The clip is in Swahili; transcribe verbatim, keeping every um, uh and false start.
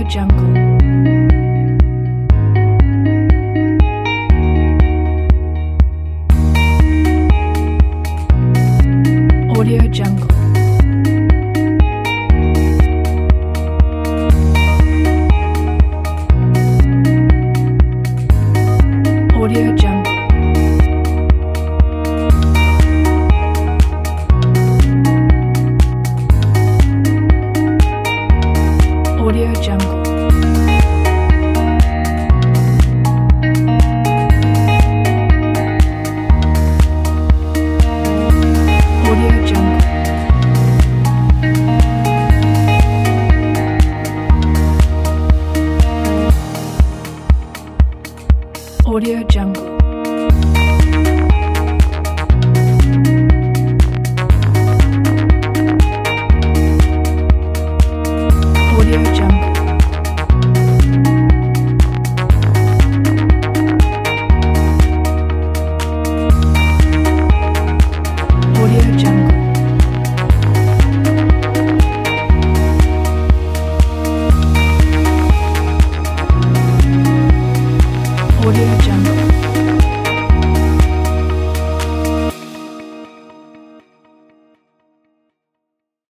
Jungle. Audio Jungle. Audio Jungle. Audio Jungle. Audio Jungle. Audio Jungle. Audio Jungle. Audio Jungle. Audio Jungle.